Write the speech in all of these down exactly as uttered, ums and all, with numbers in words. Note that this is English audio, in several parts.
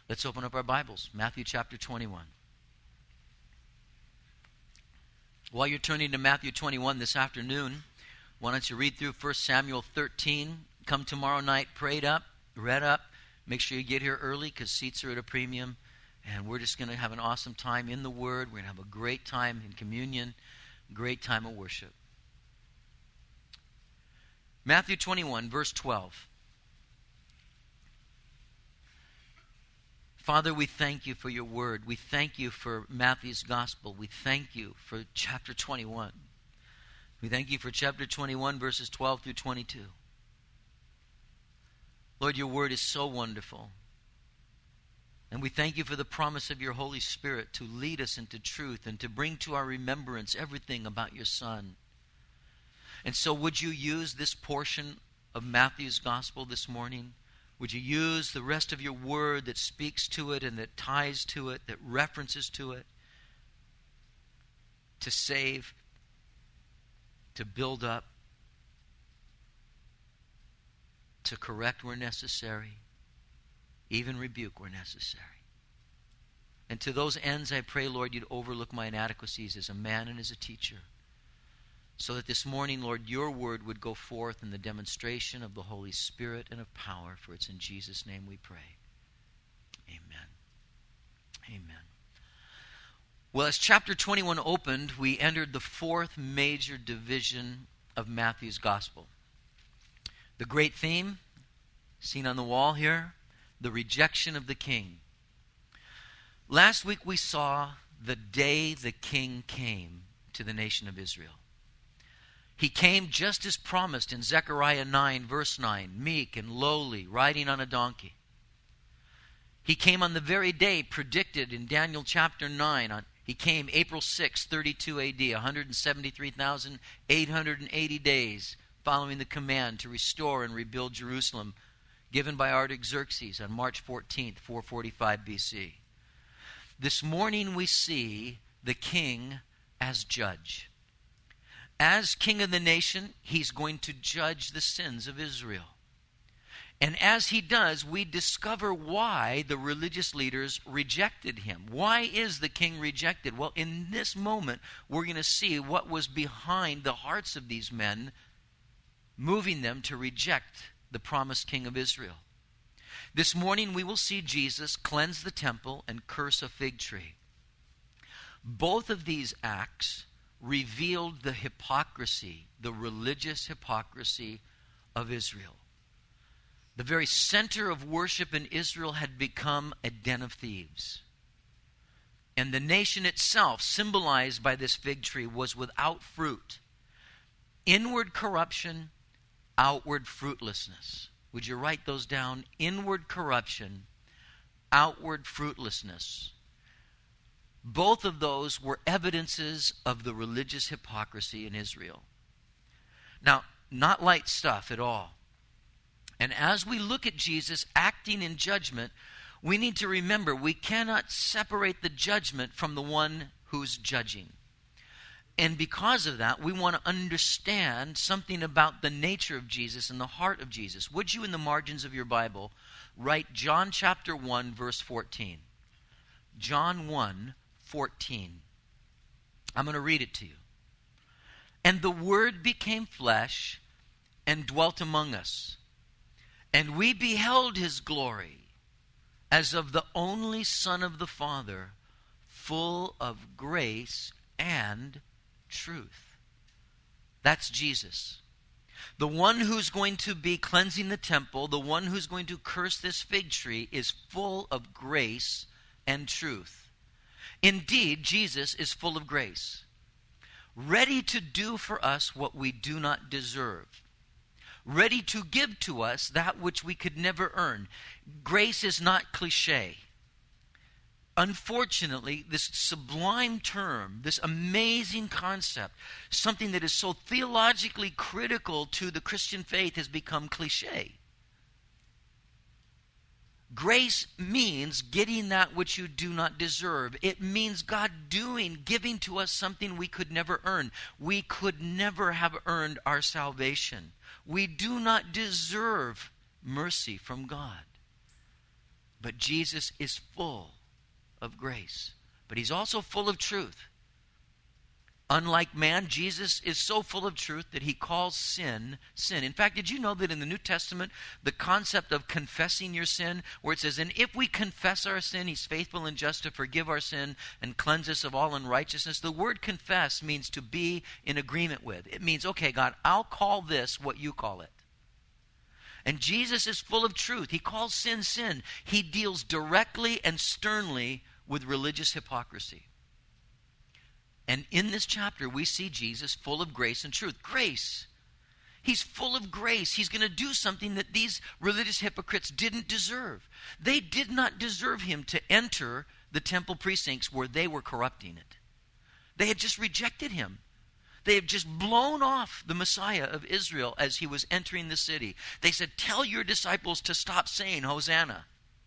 Let's open up our Bibles. Matthew chapter twenty-one. While you're turning to Matthew twenty-one this afternoon, why don't you read through First Samuel thirteen. Come tomorrow night, prayed up, read up. Make sure you get here early because seats are at a premium. And we're just going to have an awesome time in the Word. We're going to have a great time in communion, great time of worship. Matthew twenty-one, verse twelve. Father, we thank you for your word. We thank you for Matthew's gospel. We thank you for chapter twenty-one. We thank you for chapter twenty-one, verses twelve through twenty-two. Lord, your word is so wonderful. And we thank you for the promise of your Holy Spirit to lead us into truth and to bring to our remembrance everything about your Son. And so would you use this portion of Matthew's gospel this morning? Would you use the rest of your word that speaks to it and that ties to it, that references to it, to save, to build up, to correct where necessary, even rebuke where necessary. And to those ends, I pray, Lord, you'd overlook my inadequacies as a man and as a teacher, so that this morning, Lord, your word would go forth in the demonstration of the Holy Spirit and of power, for it's in Jesus' name we pray. Amen. Amen. Well, as chapter twenty-one opened, we entered the fourth major division of Matthew's gospel. The great theme, seen on the wall here, the rejection of the king. Last week we saw the day the king came to the nation of Israel. He came just as promised in Zechariah nine, verse nine, meek and lowly, riding on a donkey. He came on the very day predicted in Daniel chapter nine. On, he came April sixth, thirty-two A D, one hundred seventy-three thousand eight hundred eighty days following the command to restore and rebuild Jerusalem given by Artaxerxes on March fourteenth, four forty-five B C. This morning we see the king as judge. As king of the nation, he's going to judge the sins of Israel. And as he does, we discover why the religious leaders rejected him. Why is the king rejected? Well, in this moment, we're going to see what was behind the hearts of these men, moving them to reject the promised king of Israel. This morning, we will see Jesus cleanse the temple and curse a fig tree. Both of these acts revealed the hypocrisy, the religious hypocrisy of Israel. The very center of worship in Israel had become a den of thieves. And the nation itself, symbolized by this fig tree, was without fruit. Inward corruption, outward fruitlessness. Would you write those down? Inward corruption, outward fruitlessness. Both of those were evidences of the religious hypocrisy in Israel. Now, not light stuff at all. And as we look at Jesus acting in judgment, we need to remember we cannot separate the judgment from the one who's judging. And because of that, we want to understand something about the nature of Jesus and the heart of Jesus. Would you, in the margins of your Bible, write John chapter one, verse fourteen? John one, fourteen. I'm going to read it to you. And the Word became flesh and dwelt among us. And we beheld his glory as of the only Son of the Father, full of grace and truth. That's Jesus. The one who's going to be cleansing the temple, the one who's going to curse this fig tree, is full of grace and truth. Indeed, Jesus is full of grace, ready to do for us what we do not deserve, ready to give to us that which we could never earn. Grace is not cliche. Unfortunately, this sublime term, this amazing concept, something that is so theologically critical to the Christian faith, has become cliche. Grace means getting that which you do not deserve. It means God doing, giving to us something we could never earn. We could never have earned our salvation. We do not deserve mercy from God. But Jesus is full of grace. But he's also full of truth. Unlike man, Jesus is so full of truth that he calls sin, sin. In fact, did you know that in the New Testament, the concept of confessing your sin, where it says, and if we confess our sin, he's faithful and just to forgive our sin and cleanse us of all unrighteousness. The word confess means to be in agreement with. It means, okay, God, I'll call this what you call it. And Jesus is full of truth. He calls sin, sin. He deals directly and sternly with religious hypocrisy. And in this chapter, we see Jesus full of grace and truth. Grace. He's full of grace. He's going to do something that these religious hypocrites didn't deserve. They did not deserve him to enter the temple precincts where they were corrupting it. They had just rejected him. They had just blown off the Messiah of Israel as he was entering the city. They said, tell your disciples to stop saying Hosanna.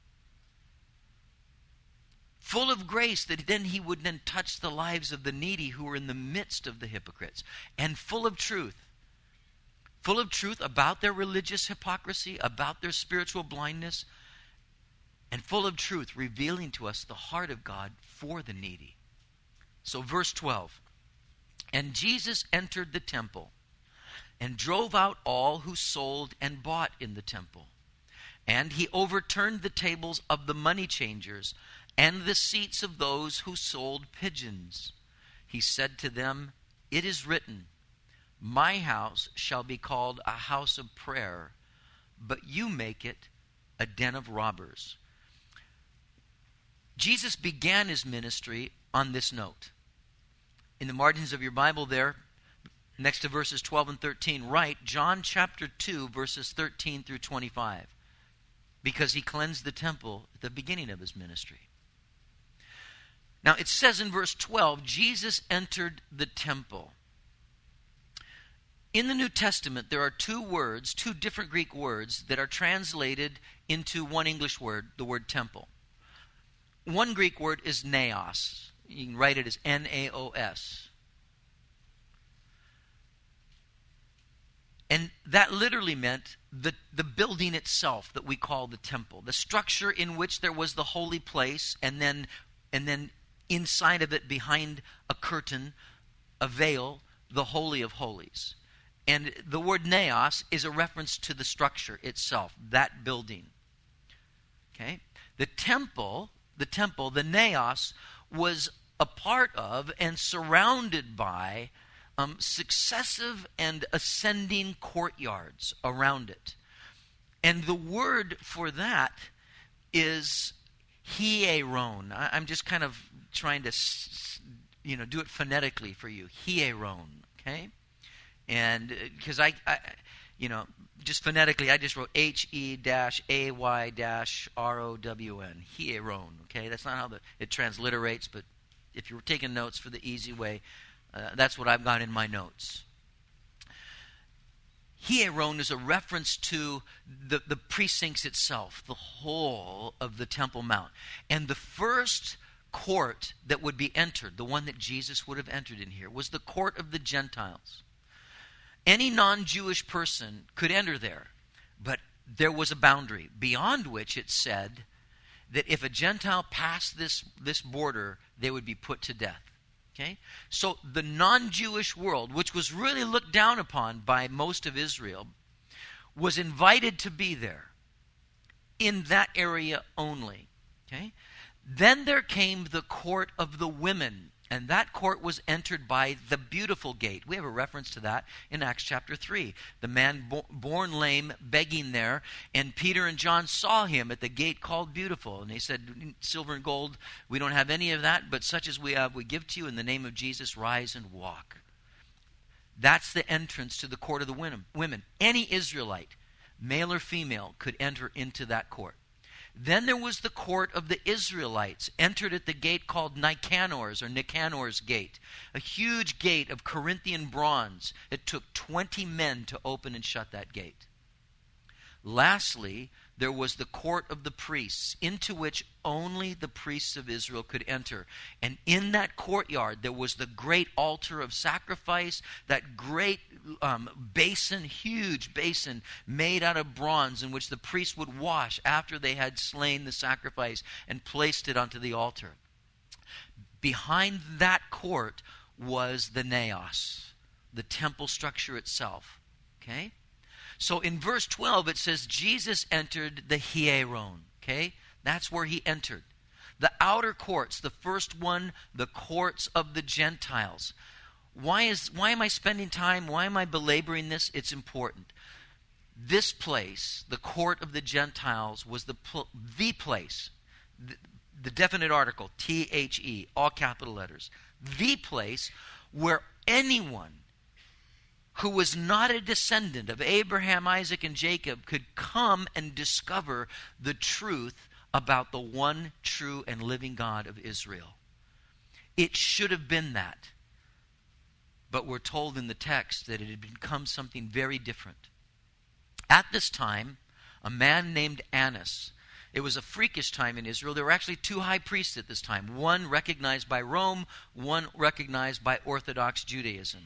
Full of grace, that then he would then touch the lives of the needy who were in the midst of the hypocrites. And full of truth. Full of truth about their religious hypocrisy, about their spiritual blindness. And full of truth, revealing to us the heart of God for the needy. So verse twelve. And Jesus entered the temple and drove out all who sold and bought in the temple. And he overturned the tables of the money changers and the seats of those who sold pigeons. He said to them, it is written, my house shall be called a house of prayer, but you make it a den of robbers. Jesus began his ministry on this note. In the margins of your Bible there, next to verses twelve and thirteen, write John chapter two, verses thirteen through twenty-five. Because he cleansed the temple at the beginning of his ministry. Now it says in verse twelve, Jesus entered the temple. In the New Testament, there are two words, two different Greek words that are translated into one English word, the word temple. One Greek word is naos. You can write it as N A O S. And that literally meant the, the building itself that we call the temple. The structure in which there was the holy place, and then and then inside of it, behind a curtain, a veil, the Holy of Holies. And the word naos is a reference to the structure itself, that building. Okay? The temple, the temple, the naos, was a part of and surrounded by um, successive and ascending courtyards around it. And the word for that is hieron. I, I'm just kind of trying to, you know, do it phonetically for you. Hieron, okay? And because I, I, you know, just phonetically, I just wrote H E A Y R O W N. Hieron, okay? That's not how the, it transliterates, but if you were taking notes for the easy way, uh, that's what I've got in my notes. Hieron is a reference to the, the precincts itself, the whole of the Temple Mount. And the first court that would be entered, the one that Jesus would have entered in here, was the court of the Gentiles. Any non-Jewish person could enter there, but there was a boundary beyond which it said that if a Gentile passed this, this border, they would be put to death. Okay? So the non-Jewish world, which was really looked down upon by most of Israel, was invited to be there in that area only. Okay? Then there came the court of the women, and that court was entered by the beautiful gate. We have a reference to that in Acts chapter three. The man bo- born lame begging there, and Peter and John saw him at the gate called Beautiful. And they said, silver and gold, we don't have any of that, but such as we have, we give to you. In the name of Jesus, rise and walk. That's the entrance to the court of the women. Any Israelite, male or female, could enter into that court. Then there was the court of the Israelites, entered at the gate called Nicanor's or Nicanor's gate, a huge gate of Corinthian bronze. It took twenty men to open and shut that gate. Lastly, there was the court of the priests, into which only the priests of Israel could enter. And in that courtyard, there was the great altar of sacrifice, that great um, basin, huge basin made out of bronze, in which the priests would wash after they had slain the sacrifice and placed it onto the altar. Behind that court was the naos, the temple structure itself. Okay? So in verse twelve, it says Jesus entered the hieron. Okay? That's where he entered. The outer courts, the first one, the courts of the Gentiles. Why is why am I spending time? Why am I belaboring this? It's important. This place, the court of the Gentiles, was the, pl- the place, the, the definite article, T H E, all capital letters, the place where anyone who was not a descendant of Abraham, Isaac, and Jacob could come and discover the truth about the one true and living God of Israel. It should have been that. But we're told in the text that it had become something very different. At this time, a man named Annas, it was a freakish time in Israel. There were actually two high priests at this time, one recognized by Rome, one recognized by Orthodox Judaism.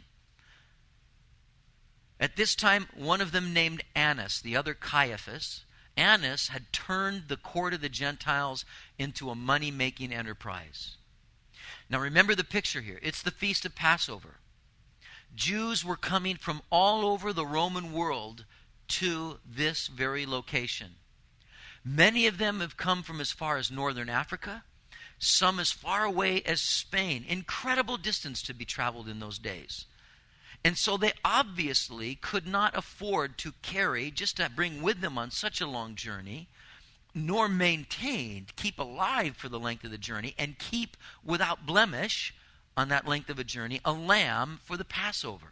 At this time, one of them named Annas, the other Caiaphas. Annas had turned the court of the Gentiles into a money-making enterprise. Now remember the picture here. It's the Feast of Passover. Jews were coming from all over the Roman world to this very location. Many of them have come from as far as northern Africa, some as far away as Spain. Incredible distance to be traveled in those days. And so they obviously could not afford to carry, just to bring with them on such a long journey, nor maintain, keep alive for the length of the journey, and keep without blemish on that length of a journey, a lamb for the Passover.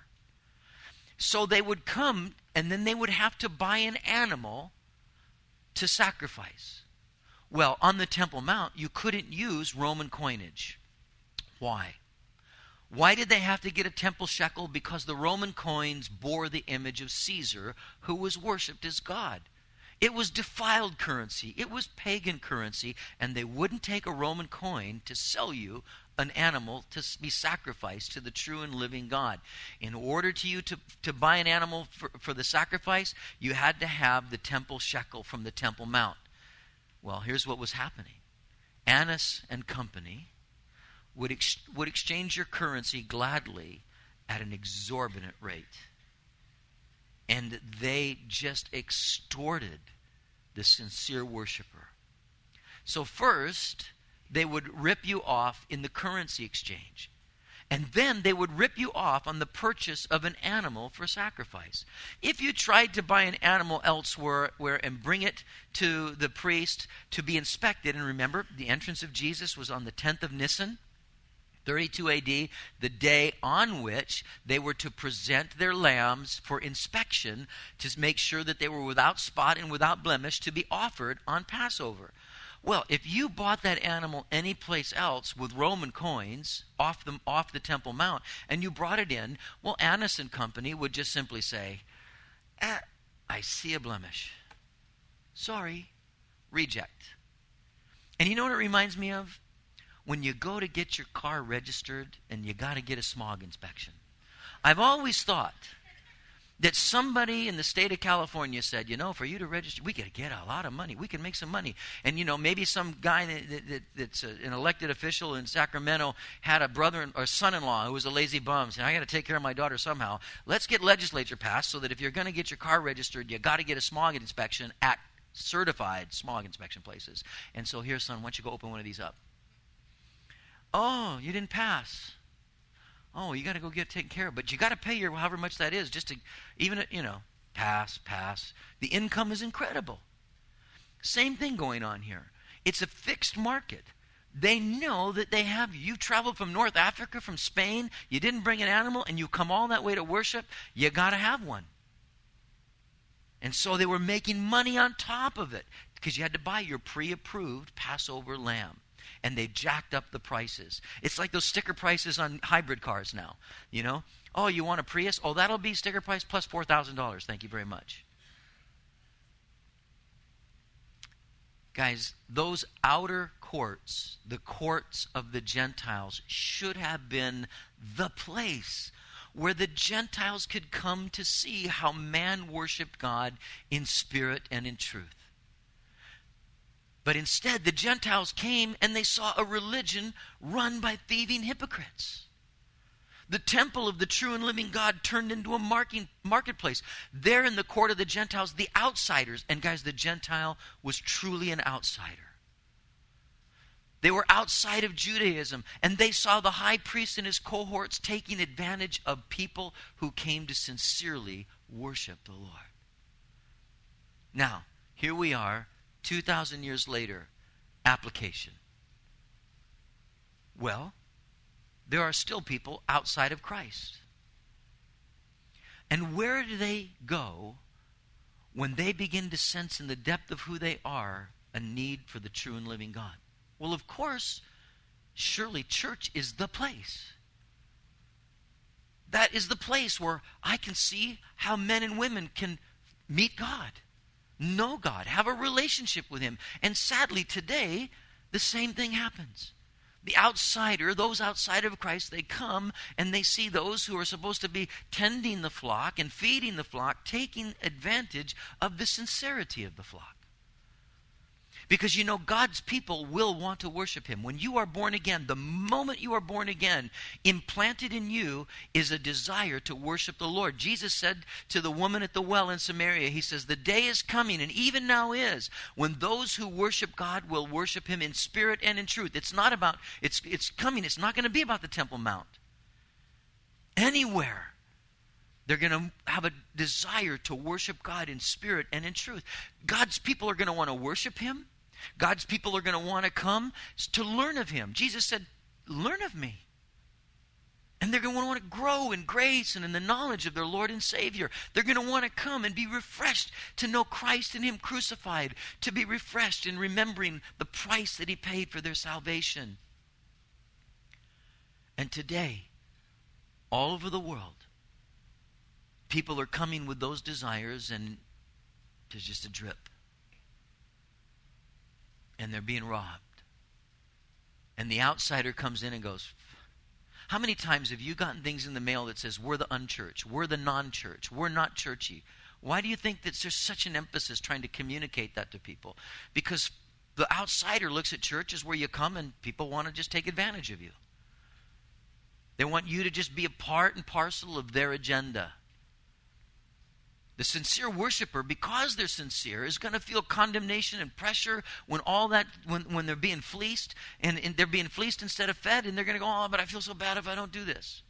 So they would come, and then they would have to buy an animal to sacrifice. Well, on the Temple Mount, you couldn't use Roman coinage. Why? Why did they have to get a temple shekel? Because the Roman coins bore the image of Caesar, who was worshipped as God. It was defiled currency. It was pagan currency, and they wouldn't take a Roman coin to sell you an animal to be sacrificed to the true and living God. In order to you to, to buy an animal for, for the sacrifice, you had to have the temple shekel from the Temple Mount. Well, here's what was happening. Annas and company would ex- would exchange your currency gladly at an exorbitant rate. And they just extorted the sincere worshiper. So first, they would rip you off in the currency exchange. And then they would rip you off on the purchase of an animal for sacrifice. If you tried to buy an animal elsewhere where, and bring it to the priest to be inspected, and remember, the entrance of Jesus was on the tenth of Nisan, thirty-two A D, the day on which they were to present their lambs for inspection to make sure that they were without spot and without blemish to be offered on Passover. Well, if you bought that animal anyplace else with Roman coins off the, off the Temple Mount and you brought it in, well, Annas and company would just simply say, eh, I see a blemish. Sorry, reject. And you know what it reminds me of? When you go to get your car registered and you got to get a smog inspection. I've always thought that somebody in the state of California said, you know, for you to register, we could get a lot of money. We can make some money. And, you know, maybe some guy that, that, that's a, an elected official in Sacramento had a brother or son-in-law who was a lazy bum saying, I got to take care of my daughter somehow. Let's get legislature passed so that if you're going to get your car registered, you got to get a smog inspection at certified smog inspection places. And so here, son, why don't you go open one of these up? Oh, you didn't pass. Oh, you got to go get taken care of. But you got to pay your however much that is just to, even, you know, pass, pass. The income is incredible. Same thing going on here. It's a fixed market. They know that they have, you traveled from North Africa, from Spain, you didn't bring an animal, and you come all that way to worship, you got to have one. And so they were making money on top of it because you had to buy your pre-approved Passover lamb. And they jacked up the prices. It's like those sticker prices on hybrid cars now. You know? Oh, you want a Prius? Oh, that'll be sticker price plus four thousand dollars. Thank you very much. Guys, those outer courts, the courts of the Gentiles, should have been the place where the Gentiles could come to see how man worshiped God in spirit and in truth. But instead, the Gentiles came and they saw a religion run by thieving hypocrites. The temple of the true and living God turned into a marking, marketplace. There in the court of the Gentiles, the outsiders, and guys, the Gentile was truly an outsider. They were outside of Judaism, and they saw the high priest and his cohorts taking advantage of people who came to sincerely worship the Lord. Now, here we are, two thousand years later, application. Well, there are still people outside of Christ. And where do they go when they begin to sense in the depth of who they are a need for the true and living God? Well, of course, surely church is the place. That is the place where I can see how men and women can meet God, know God, have a relationship with Him. And sadly, today, the same thing happens. The outsider, those outside of Christ, they come and they see those who are supposed to be tending the flock and feeding the flock, taking advantage of the sincerity of the flock. Because you know, God's people will want to worship Him. When you are born again, the moment you are born again, implanted in you is a desire to worship the Lord. Jesus said to the woman at the well in Samaria, He says, the day is coming, and even now is, when those who worship God will worship Him in spirit and in truth. It's not about, it's, it's coming, it's not going to be about the Temple Mount. Anywhere, they're going to have a desire to worship God in spirit and in truth. God's people are going to want to worship Him. God's people are going to want to come to learn of Him. Jesus said, learn of me. And they're going to want to grow in grace and in the knowledge of their Lord and Savior. They're going to want to come and be refreshed to know Christ and Him crucified, to be refreshed in remembering the price that He paid for their salvation. And today, all over the world, people are coming with those desires, and there's just a drip. And they're being robbed. And the outsider comes in and goes, how many times have you gotten things in the mail that says, we're the unchurched, we're the non-church, we're not churchy? Why do you think that there's such an emphasis trying to communicate that to people? Because the outsider looks at church as where you come and people want to just take advantage of you. They want you to just be a part and parcel of their agenda. The sincere worshiper, because they're sincere, is going to feel condemnation and pressure when all that, when, when they're being fleeced, and, and they're being fleeced instead of fed, and they're going to go, oh, but I feel so bad if I don't do this.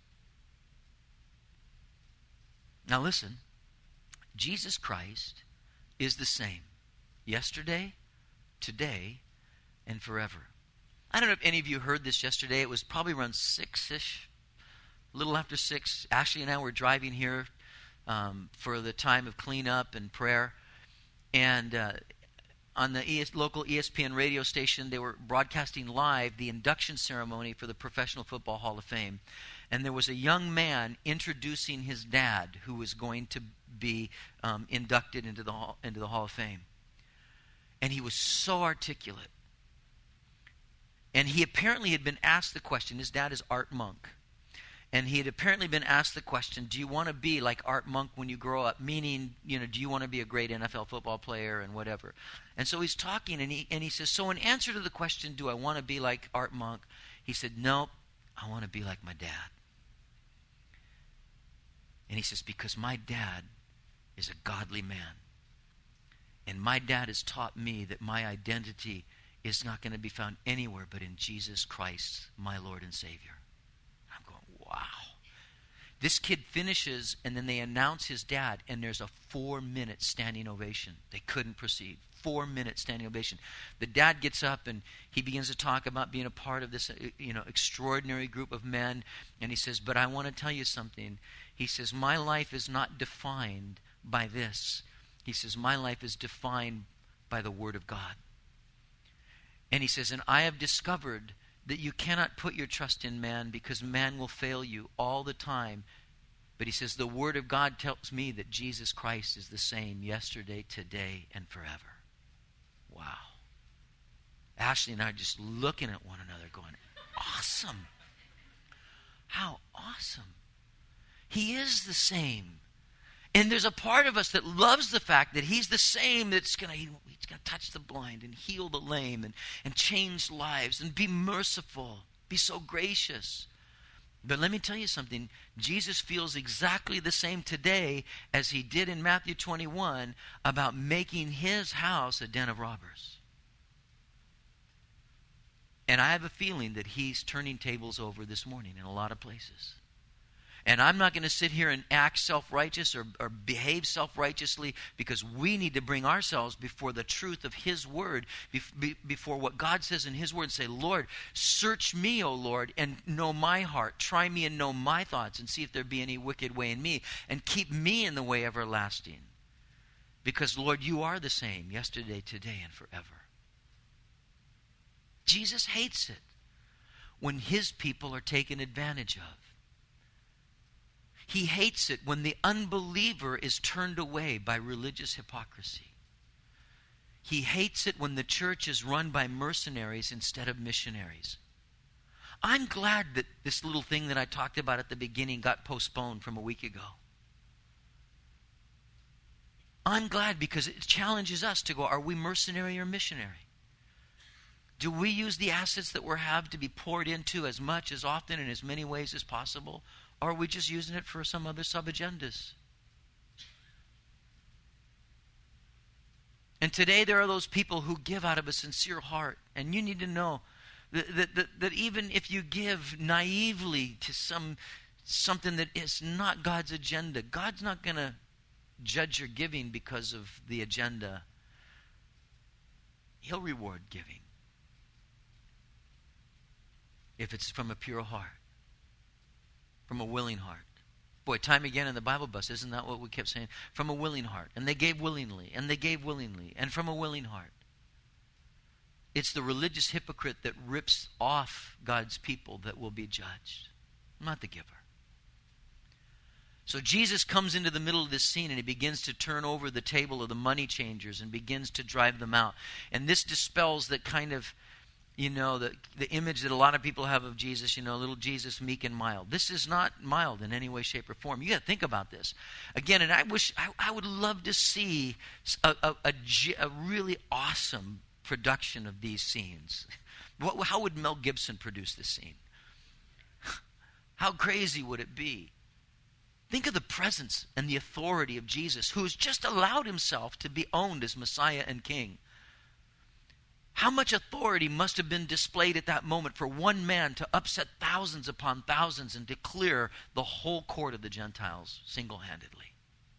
Now listen, Jesus Christ is the same yesterday, today, and forever. I don't know if any of you heard this yesterday. It was probably around six-ish, a little after six. Ashley and I were driving here Um, for the time of cleanup and prayer. And uh, on the E S, local E S P N radio station, they were broadcasting live the induction ceremony for the Professional Football Hall of Fame. And there was a young man introducing his dad who was going to be um, inducted into the, hall, into the Hall of Fame. And he was so articulate. And he apparently had been asked the question. His dad is Art Monk. And he had apparently been asked the question, do you want to be like Art Monk when you grow up? Meaning, you know, do you want to be a great N F L football player and whatever? And so he's talking, and he and he says, so in answer to the question, do I want to be like Art Monk? He said, no, I want to be like my dad. And he says, because my dad is a godly man. And my dad has taught me that my identity is not going to be found anywhere but in Jesus Christ, my Lord and Savior. Wow. This kid finishes, and then they announce his dad, and there's a four-minute standing ovation. They couldn't proceed. Four-minute standing ovation. The dad gets up, and he begins to talk about being a part of this, you know, extraordinary group of men. And he says, but I want to tell you something. He says, my life is not defined by this. He says, my life is defined by the Word of God. And he says, and I have discovered that you cannot put your trust in man because man will fail you all the time. But he says, the Word of God tells me that Jesus Christ is the same yesterday, today, and forever. Wow. Ashley and I are just looking at one another going, awesome. How awesome. He is the same. And there's a part of us that loves the fact that he's the same that's going to he's going to touch the blind and heal the lame and, and change lives and be merciful, be so gracious. But let me tell you something. Jesus feels exactly the same today as he did in Matthew twenty-one about making his house a den of robbers. And I have a feeling that he's turning tables over this morning in a lot of places. And I'm not going to sit here and act self-righteous or, or behave self-righteously, because we need to bring ourselves before the truth of his word, be, before what God says in his word, and say, Lord, search me, O Lord, and know my heart. Try me and know my thoughts, and see if there be any wicked way in me, and keep me in the way everlasting. Because, Lord, you are the same yesterday, today, and forever. Jesus hates it when his people are taken advantage of. He hates it when the unbeliever is turned away by religious hypocrisy. He hates it when the church is run by mercenaries instead of missionaries. I'm glad that this little thing that I talked about at the beginning got postponed from a week ago. I'm glad, because it challenges us to go, are we mercenary or missionary? Do we use the assets that we have to be poured into as much, as often, in as many ways as possible? Or are we just using it for some other sub-agendas? And today there are those people who give out of a sincere heart. And you need to know that, that, that, that even if you give naively to some something that is not God's agenda, God's not going to judge your giving because of the agenda. He'll reward giving if it's from a pure heart. From a willing heart. Boy, time again in the Bible bus, isn't that what we kept saying? From a willing heart. And they gave willingly. And they gave willingly. And from a willing heart. It's the religious hypocrite that rips off God's people that will be judged, not the giver. So Jesus comes into the middle of this scene, and he begins to turn over the table of the money changers and begins to drive them out. And this dispels that kind of, you know, the, the image that a lot of people have of Jesus, you know, little Jesus, meek and mild. This is not mild in any way, shape, or form. You got to think about this. Again, and I wish, I, I would love to see a, a, a, a really awesome production of these scenes. What, how would Mel Gibson produce this scene? How crazy would it be? Think of the presence and the authority of Jesus, who's just allowed himself to be owned as Messiah and King. How much authority must have been displayed at that moment for one man to upset thousands upon thousands and to clear the whole court of the Gentiles single-handedly?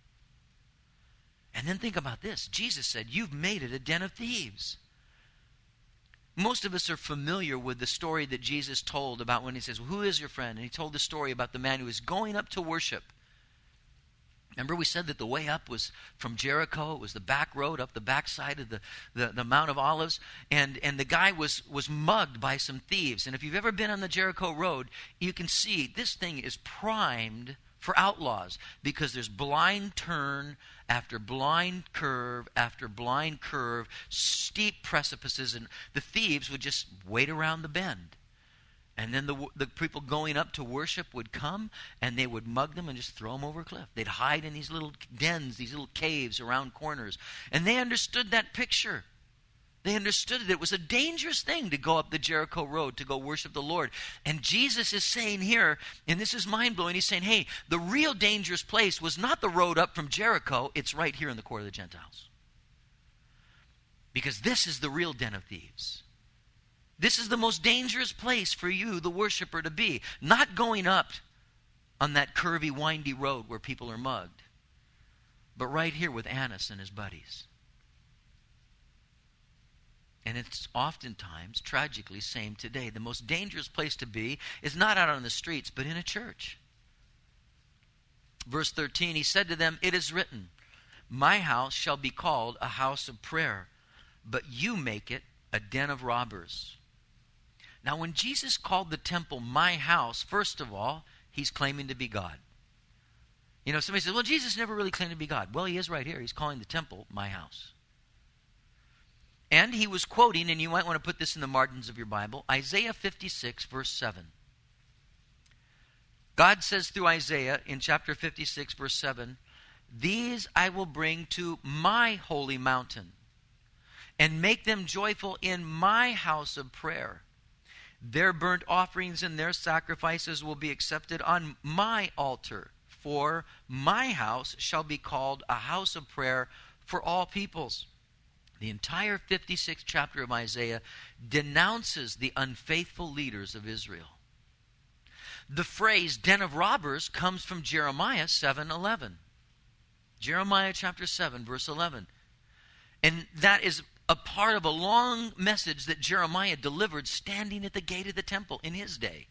And then think about this. Jesus said, you've made it a den of thieves. Most of us are familiar with the story that Jesus told about when he says, well, who is your friend? And he told the story about the man who was going up to worship. Remember, we said that the way up was from Jericho. It was the back road up the backside of the, the, the Mount of Olives. And, and the guy was, was mugged by some thieves. And if you've ever been on the Jericho road, you can see this thing is primed for outlaws, because there's blind turn after blind curve after blind curve, steep precipices, and the thieves would just wait around the bend. And then the the people going up to worship would come, and they would mug them and just throw them over a cliff. They'd hide in these little dens, these little caves around corners. And they understood that picture. They understood it. It was a dangerous thing to go up the Jericho road to go worship the Lord. And Jesus is saying here, and this is mind-blowing, he's saying, hey, the real dangerous place was not the road up from Jericho. It's right here in the court of the Gentiles. Because this is the real den of thieves. This is the most dangerous place for you, the worshiper, to be. Not going up on that curvy, windy road where people are mugged, but right here with Annas and his buddies. And it's oftentimes, tragically, same today. The most dangerous place to be is not out on the streets, but in a church. Verse thirteen, he said to them, it is written, my house shall be called a house of prayer, but you make it a den of robbers. Now, when Jesus called the temple my house, first of all, he's claiming to be God. You know, somebody says, well, Jesus never really claimed to be God. Well, he is right here. He's calling the temple my house. And he was quoting, and you might want to put this in the margins of your Bible, Isaiah fifty-six, verse seven. God says through Isaiah in chapter fifty-six, verse seven, "These I will bring to my holy mountain, and make them joyful in my house of prayer. Their burnt offerings and their sacrifices will be accepted on my altar, for my house shall be called a house of prayer for all peoples." The entire fifty-sixth chapter of Isaiah denounces the unfaithful leaders of Israel. The phrase "den of robbers" comes from Jeremiah seven eleven. Jeremiah chapter seven, verse eleven. And that is a part of a long message that Jeremiah delivered standing at the gate of the temple in his day.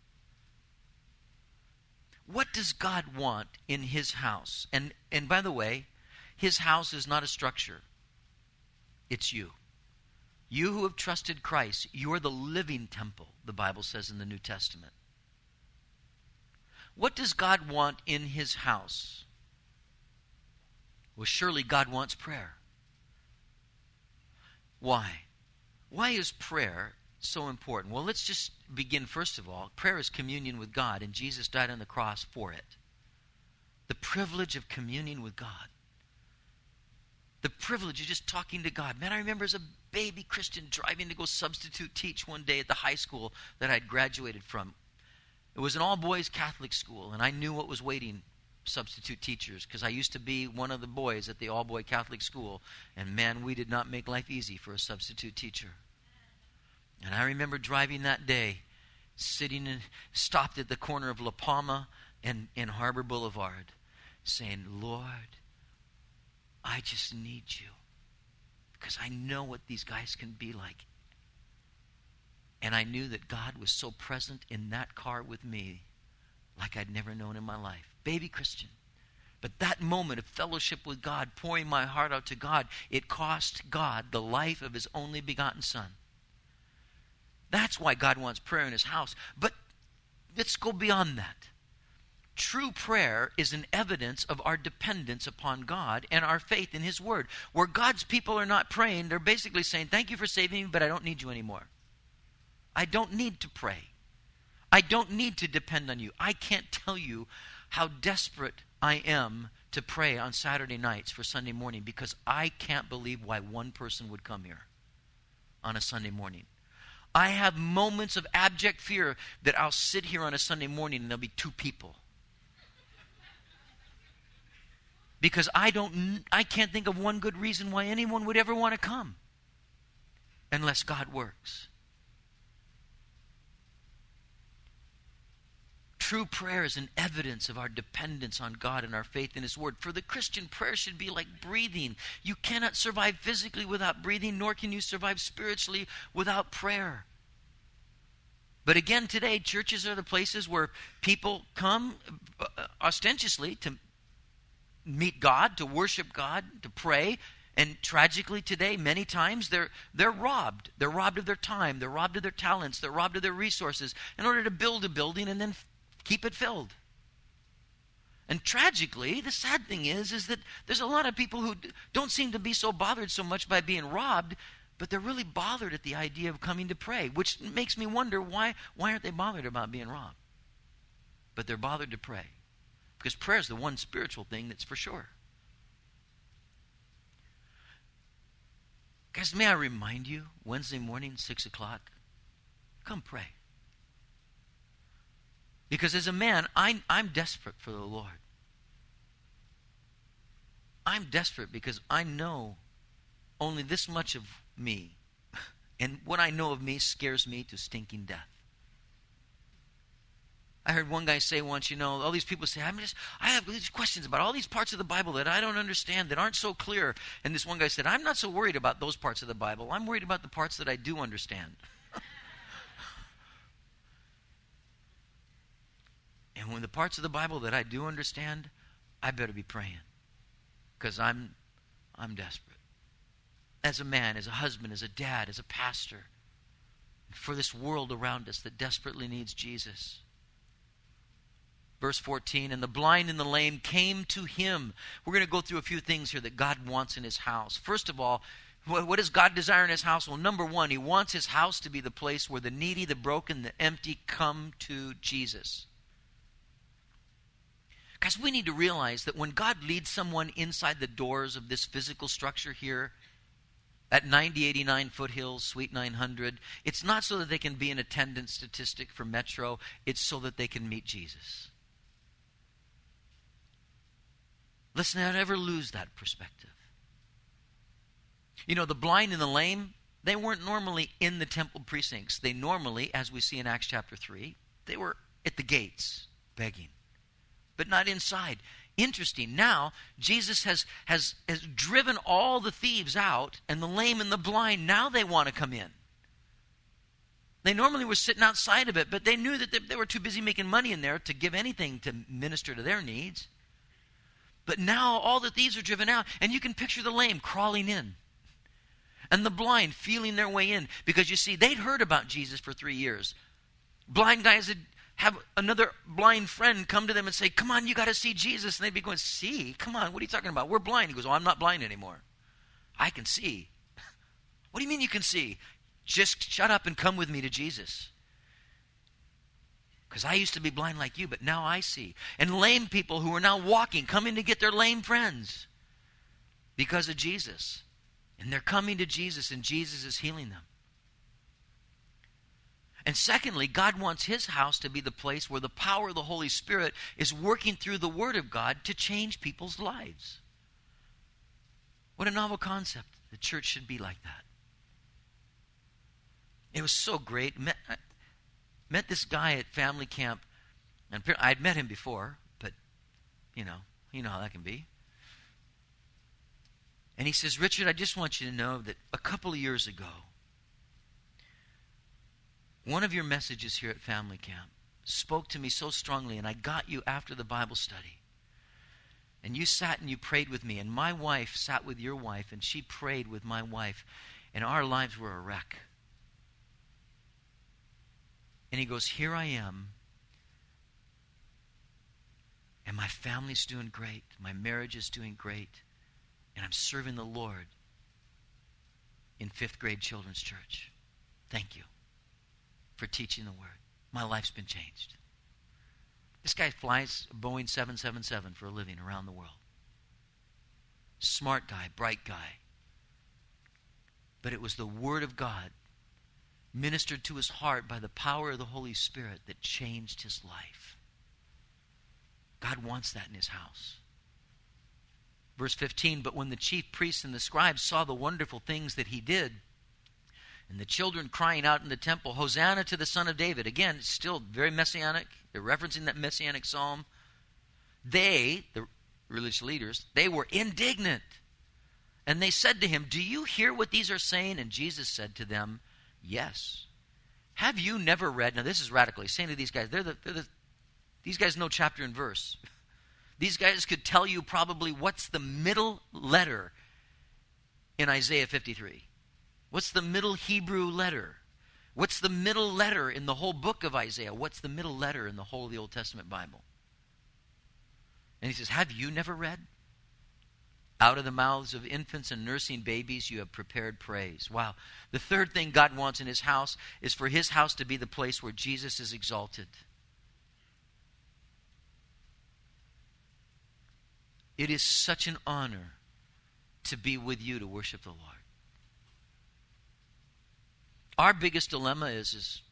What does God want in his house? And, and by the way, his house is not a structure. It's you. You who have trusted Christ, you're the living temple, the Bible says in the New Testament. What does God want in his house? Well, surely God wants prayer. Why? Why is prayer so important? Well, let's just begin first of all. Prayer is communion with God, and Jesus died on the cross for it. The privilege of communing with God. The privilege of just talking to God. Man, I remember as a baby Christian driving to go substitute teach one day at the high school that I'd graduated from. It was an all-boys Catholic school, and I knew what was waiting substitute teachers because I used to be one of the boys at the all-boy Catholic school, and man, we did not make life easy for a substitute teacher. And I remember driving that day, sitting and stopped at the corner of La Palma and, and Harbor Boulevard, saying, "Lord, I just need you because I know what these guys can be like." And I knew that God was so present in that car with me like I'd never known in my life. Baby Christian. But that moment of fellowship with God, pouring my heart out to God, it cost God the life of his only begotten Son. That's why God wants prayer in his house. But let's go beyond that. True prayer is an evidence of our dependence upon God and our faith in his word. Where God's people are not praying, they're basically saying, "Thank you for saving me, but I don't need you anymore. I don't need to pray. I don't need to depend on you. I can't tell you how desperate I am to pray on Saturday nights for Sunday morning because I can't believe why one person would come here on a Sunday morning. I have moments of abject fear that I'll sit here on a Sunday morning and there'll be two people. Because I don't, I can't think of one good reason why anyone would ever want to come unless God works. True prayer is an evidence of our dependence on God and our faith in his word. For the Christian, prayer should be like breathing. You cannot survive physically without breathing, nor can you survive spiritually without prayer. But again, today, churches are the places where people come ostentatiously to meet God, to worship God, to pray. And tragically today, many times, they're, they're robbed. They're robbed of their time. They're robbed of their talents. They're robbed of their resources in order to build a building and then keep it filled. And tragically, the sad thing is, is that there's a lot of people who don't seem to be so bothered so much by being robbed, but they're really bothered at the idea of coming to pray, which makes me wonder why, why aren't they bothered about being robbed? But they're bothered to pray. Because prayer is the one spiritual thing that's for sure. Guys, may I remind you, Wednesday morning, six o'clock, come pray. Because as a man, I, I'm desperate for the Lord. I'm desperate because I know only this much of me. And what I know of me scares me to stinking death. I heard one guy say once, you know, all these people say, I'm just, I have these questions about all these parts of the Bible that I don't understand, that aren't so clear. And this one guy said, I'm not so worried about those parts of the Bible. I'm worried about the parts that I do understand. And when the parts of the Bible that I do understand, I better be praying. Because I'm, I'm desperate. As a man, as a husband, as a dad, as a pastor. For this world around us that desperately needs Jesus. Verse fourteen, and the blind and the lame came to him. We're going to go through a few things here that God wants in his house. First of all, What, what does God desire in his house? Well, number one, he wants his house to be the place where the needy, the broken, the empty come to Jesus. Guys, we need to realize that when God leads someone inside the doors of this physical structure here at ninety eighty-nine Foothills, Suite nine hundred, it's not so that they can be an attendance statistic for Metro. It's so that they can meet Jesus. Let's not ever lose that perspective. You know, the blind and the lame, they weren't normally in the temple precincts. They normally, as we see in Acts chapter three, they were at the gates begging, but not inside. Interesting. Now, Jesus has, has, has driven all the thieves out, and the lame and the blind, now they want to come in. They normally were sitting outside of it, but they knew that they, they were too busy making money in there to give anything to minister to their needs. But now all the thieves are driven out, and you can picture the lame crawling in, and the blind feeling their way in. Because you see, they'd heard about Jesus for three years. Blind guys would have another blind friend come to them and say, come on, you got to see Jesus. And they'd be going, see? Come on, what are you talking about? We're blind. He goes, oh, I'm not blind anymore. I can see. What do you mean you can see? Just shut up and come with me to Jesus. Because I used to be blind like you, but now I see. And lame people who are now walking, coming to get their lame friends because of Jesus. And they're coming to Jesus, and Jesus is healing them. And secondly, God wants his house to be the place where the power of the Holy Spirit is working through the Word of God to change people's lives. What a novel concept. The church should be like that. It was so great. Met, I met this guy at family camp, and I'd met him before, but, you know, you know how that can be. And he says, Richard, I just want you to know that a couple of years ago, one of your messages here at family camp spoke to me so strongly, and I got you after the Bible study. And you sat and you prayed with me, and my wife sat with your wife, and she prayed with my wife, and our lives were a wreck. And he goes, here I am, and my family's doing great, my marriage is doing great, and I'm serving the Lord in fifth grade children's church. Thank you for teaching the Word. My life's been changed. This guy flies a Boeing seven seventy-seven for a living around the world. Smart guy, bright guy. But it was the Word of God ministered to his heart by the power of the Holy Spirit that changed his life. God wants that in his house. Verse fifteen, but when the chief priests and the scribes saw the wonderful things that he did, and the children crying out in the temple, Hosanna to the Son of David. Again, it's still very messianic. They're referencing that messianic psalm. They, the religious leaders, they were indignant. And they said to him, do you hear what these are saying? And Jesus said to them, yes. Have you never read? Now this is radical. He's saying to these guys, they're the, they're the, these guys know chapter and verse. These guys could tell you probably what's the middle letter in Isaiah fifty-three. What's the middle Hebrew letter? What's the middle letter in the whole book of Isaiah? What's the middle letter in the whole of the Old Testament Bible? And he says, have you never read? Out of the mouths of infants and nursing babies you have prepared praise. Wow. The third thing God wants in his house is for his house to be the place where Jesus is exalted. It is such an honor to be with you to worship the Lord. Our biggest dilemma is, is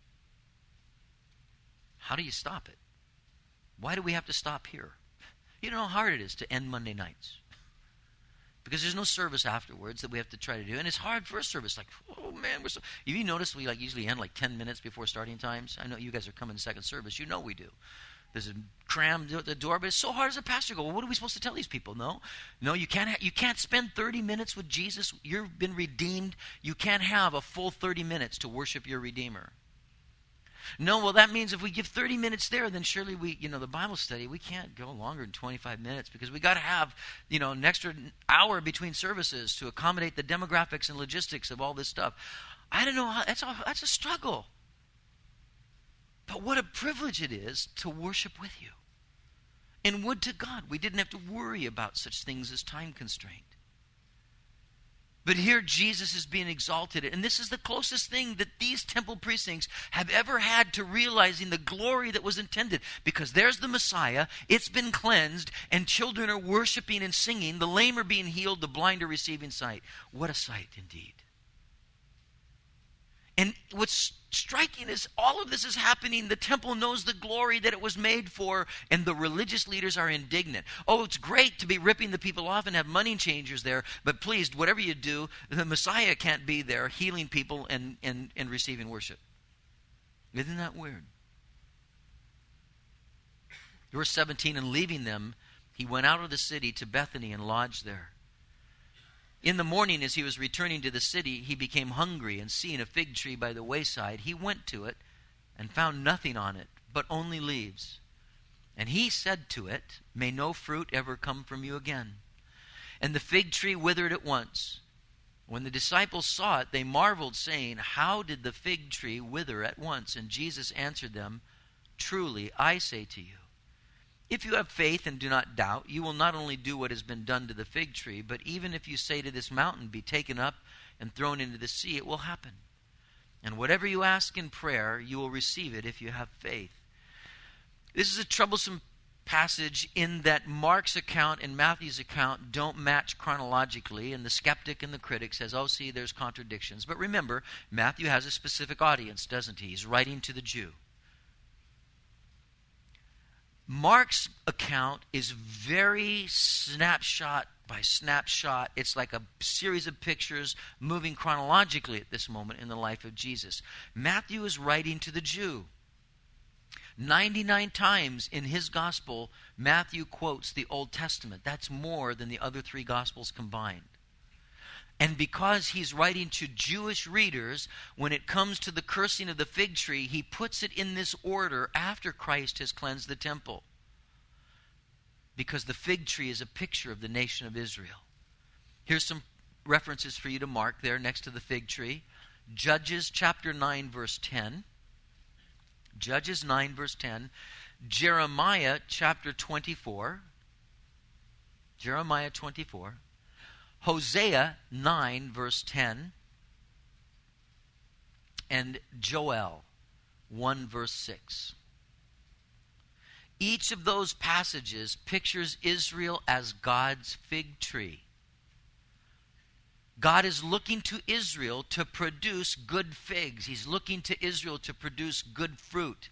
how do you stop it? Why do we have to stop here? You know how hard it is to end Monday nights. Because there's no service afterwards that we have to try to do. And it's hard for a service. Like, oh man, we're so... Have you noticed we like usually end like ten minutes before starting times? I know you guys are coming to second service. You know we do. There's a cram at the door, but it's so hard as a pastor to go, well, what are we supposed to tell these people? No, no, you can't, ha- you can't spend thirty minutes with Jesus. You've been redeemed. You can't have a full thirty minutes to worship your Redeemer. No, well, that means if we give thirty minutes there, then surely we, you know, the Bible study, we can't go longer than twenty-five minutes because we got to have, you know, an extra hour between services to accommodate the demographics and logistics of all this stuff. I don't know how, that's, all, that's a struggle. But what a privilege it is to worship with you. And would to God we didn't have to worry about such things as time constraint. But here Jesus is being exalted. And this is the closest thing that these temple precincts have ever had to realizing the glory that was intended. Because there's the Messiah, it's been cleansed, and children are worshiping and singing. The lame are being healed, the blind are receiving sight. What a sight indeed. And what's striking is all of this is happening. The temple knows the glory that it was made for, and the religious leaders are indignant. Oh, it's great to be ripping the people off and have money changers there, but please, whatever you do, the Messiah can't be there healing people and, and, and receiving worship. Isn't that weird? Verse seventeen, and leaving them, he went out of the city to Bethany and lodged there. In the morning, as he was returning to the city, he became hungry, and seeing a fig tree by the wayside, he went to it and found nothing on it, but only leaves. And he said to it, may no fruit ever come from you again. And the fig tree withered at once. When the disciples saw it, they marveled, saying, how did the fig tree wither at once? And Jesus answered them, truly, I say to you, if you have faith and do not doubt, you will not only do what has been done to the fig tree, but even if you say to this mountain, be taken up and thrown into the sea, it will happen. And whatever you ask in prayer, you will receive it if you have faith. This is a troublesome passage in that Mark's account and Matthew's account don't match chronologically, and the skeptic and the critic says, oh, see, there's contradictions. But remember, Matthew has a specific audience, doesn't he? He's writing to the Jew. Mark's account is very snapshot by snapshot. It's like a series of pictures moving chronologically at this moment in the life of Jesus. Matthew is writing to the Jew. ninety-nine times in his gospel, Matthew quotes the Old Testament. That's more than the other three gospels combined. And because he's writing to Jewish readers, when it comes to the cursing of the fig tree, he puts it in this order after Christ has cleansed the temple. Because the fig tree is a picture of the nation of Israel. Here's some references for you to mark there next to the fig tree. Judges chapter nine, verse ten. Judges nine, verse ten. Jeremiah chapter twenty-four. Jeremiah twenty-four. Hosea nine, verse ten, and Joel one, verse six. Each of those passages pictures Israel as God's fig tree. God is looking to Israel to produce good figs. He's looking to Israel to produce good fruit.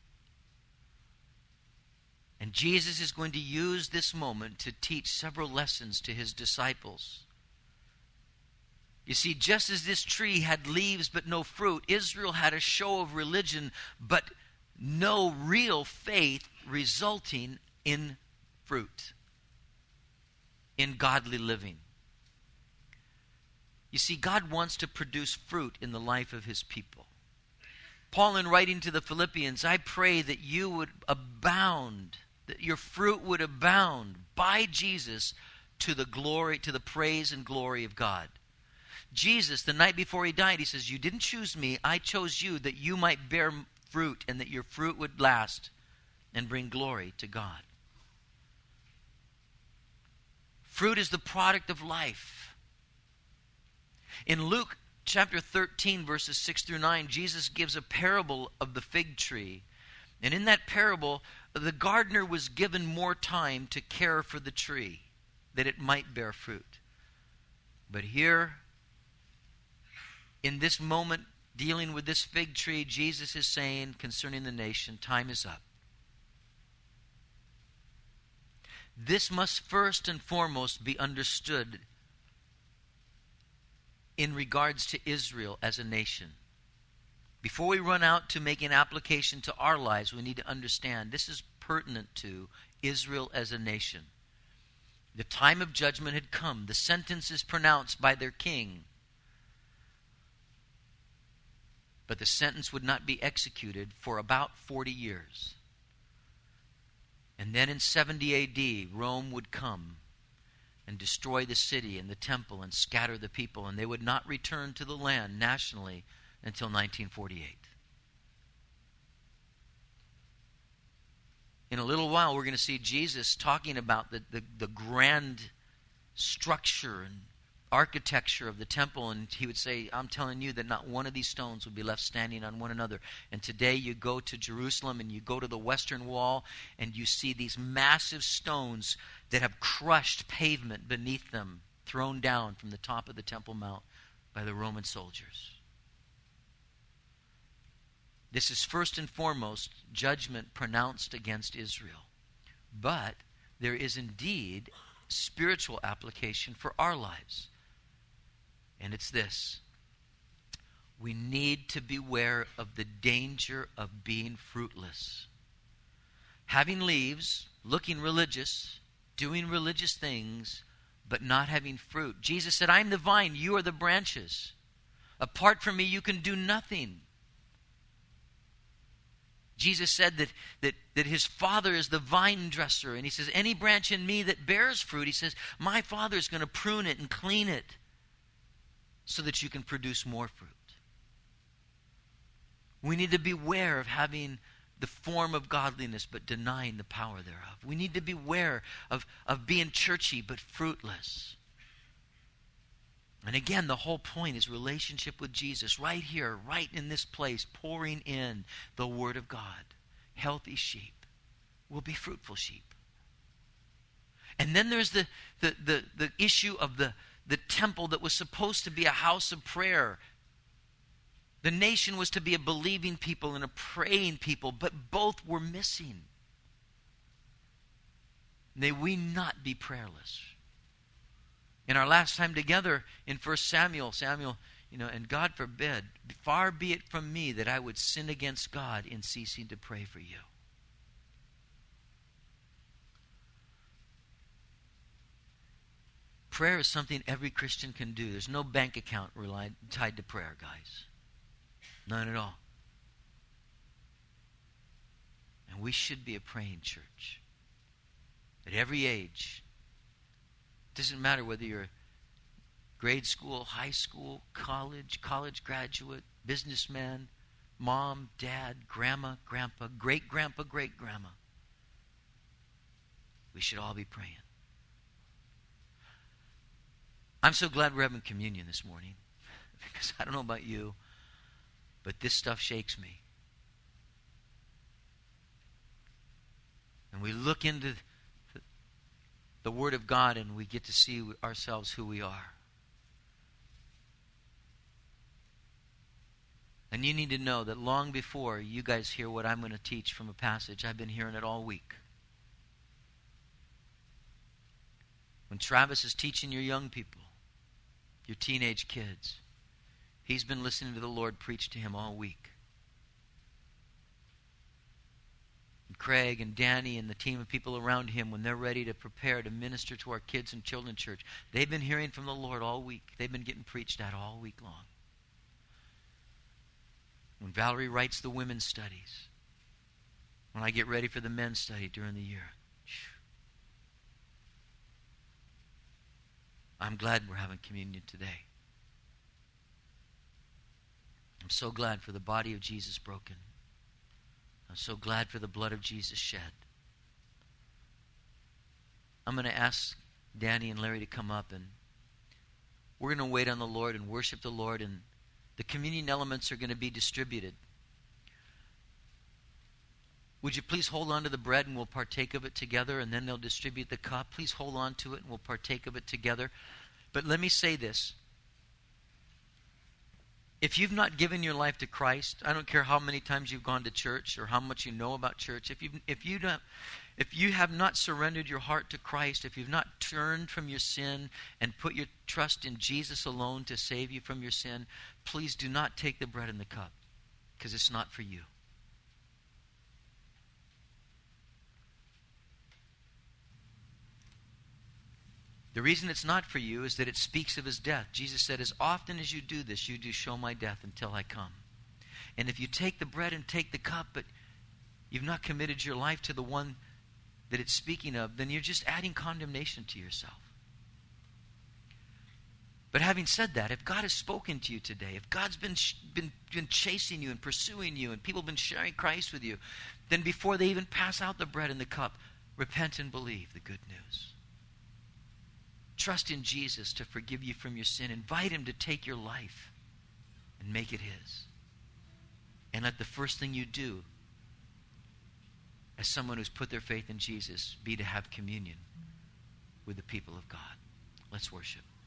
And Jesus is going to use this moment to teach several lessons to his disciples. You see, just as this tree had leaves but no fruit, Israel had a show of religion but no real faith resulting in fruit, in godly living. You see, God wants to produce fruit in the life of his people. Paul, in writing to the Philippians, I pray that you would abound, that your fruit would abound by Jesus to the glory, to the praise and glory of God. Jesus, the night before he died, he says, you didn't choose me, I chose you that you might bear fruit and that your fruit would last and bring glory to God. Fruit is the product of life. In Luke chapter thirteen, verses six through nine, Jesus gives a parable of the fig tree. And in that parable, the gardener was given more time to care for the tree, that it might bear fruit. But here, in this moment, dealing with this fig tree, Jesus is saying concerning the nation, time is up. This must first and foremost be understood in regards to Israel as a nation. Before we run out to make an application to our lives, we need to understand this is pertinent to Israel as a nation. The time of judgment had come. The sentence is pronounced by their king. But the sentence would not be executed for about forty years. And then in seventy A D, Rome would come and destroy the city and the temple and scatter the people, and they would not return to the land nationally until nineteen forty-eight. In a little while, we're going to see Jesus talking about the, the, the grand structure and architecture of the temple, and he would say, I'm telling you that not one of these stones will be left standing on one another. And today you go to Jerusalem and you go to the Western Wall and you see these massive stones that have crushed pavement beneath them, thrown down from the top of the Temple Mount by the Roman soldiers. This is first and foremost judgment pronounced against Israel. But there is indeed spiritual application for our lives. And it's this: we need to beware of the danger of being fruitless. Having leaves, looking religious, doing religious things, but not having fruit. Jesus said, I'm the vine, you are the branches. Apart from me, you can do nothing. Jesus said that, that, that his Father is the vine dresser. And he says, any branch in me that bears fruit, he says, my Father is going to prune it and clean it so that you can produce more fruit. We need to beware of having the form of godliness but denying the power thereof. We need to beware of, of being churchy but fruitless. And again, the whole point is relationship with Jesus right here, right in this place, pouring in the Word of God. Healthy sheep will be fruitful sheep. And then there's the, the, the, the issue of the, the temple that was supposed to be a house of prayer. The nation was to be a believing people and a praying people, but both were missing. May we not be prayerless. In our last time together in First Samuel, Samuel, you know, and God forbid, far be it from me that I would sin against God in ceasing to pray for you. Prayer is something every Christian can do. There's no bank account relied, tied to prayer, guys. None at all. And we should be a praying church. At every age. It doesn't matter whether you're grade school, high school, college, college graduate, businessman, mom, dad, grandma, grandpa, great-grandpa, great-grandma. We should all be praying. I'm so glad we're having communion this morning. Because I don't know about you, but this stuff shakes me. And we look into the Word of God and we get to see ourselves who we are. And you need to know that long before you guys hear what I'm going to teach from a passage, I've been hearing it all week. When Travis is teaching your young people, your teenage kids, he's been listening to the Lord preach to him all week. And Craig and Danny and the team of people around him, when they're ready to prepare to minister to our kids in children's church, they've been hearing from the Lord all week. They've been getting preached at all week long. When Valerie writes the women's studies, when I get ready for the men's study during the year, I'm glad we're having communion today. I'm so glad for the body of Jesus broken. I'm so glad for the blood of Jesus shed. I'm going to ask Danny and Larry to come up, and we're going to wait on the Lord and worship the Lord, and the communion elements are going to be distributed. Would you please hold on to the bread and we'll partake of it together, and then they'll distribute the cup. Please hold on to it and we'll partake of it together. But let me say this. If you've not given your life to Christ, I don't care how many times you've gone to church or how much you know about church, if you if you don't if you have not surrendered your heart to Christ, if you've not turned from your sin and put your trust in Jesus alone to save you from your sin, please do not take the bread and the cup, because it's not for you. The reason it's not for you is that it speaks of his death. Jesus said, as often as you do this, you do show my death until I come. And if you take the bread and take the cup, but you've not committed your life to the one that it's speaking of, then you're just adding condemnation to yourself. But having said that, if God has spoken to you today, if God's been, been, been chasing you and pursuing you, and people have been sharing Christ with you, then before they even pass out the bread and the cup, repent and believe the good news. Trust in Jesus to forgive you from your sin. Invite him to take your life and make it his. And let the first thing you do as someone who's put their faith in Jesus be to have communion with the people of God. Let's worship.